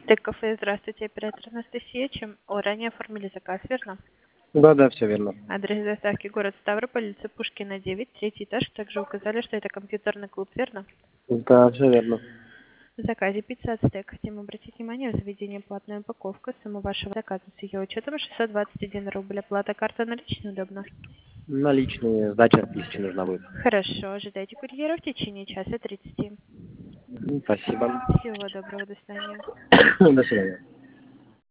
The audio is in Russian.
Так, кафе, здравствуйте, оператор Анастасия. Ранее оформили заказ, верно? Да, все верно. Адрес доставки город Ставрополь, улица Пушкина, 9, третий этаж. Также указали, что это компьютерный клуб, верно? Да, все верно. В заказе пицца Ацтек. Хотим обратить внимание, в заведении платная упаковка. Сумма вашего заказа с ее учетом 621 рубль. Оплата карта наличная удобно? Наличные, сдача 1000 нужна будет. Хорошо, ожидайте курьера в течение часа 30. Спасибо. Всего доброго, до свидания. До свидания.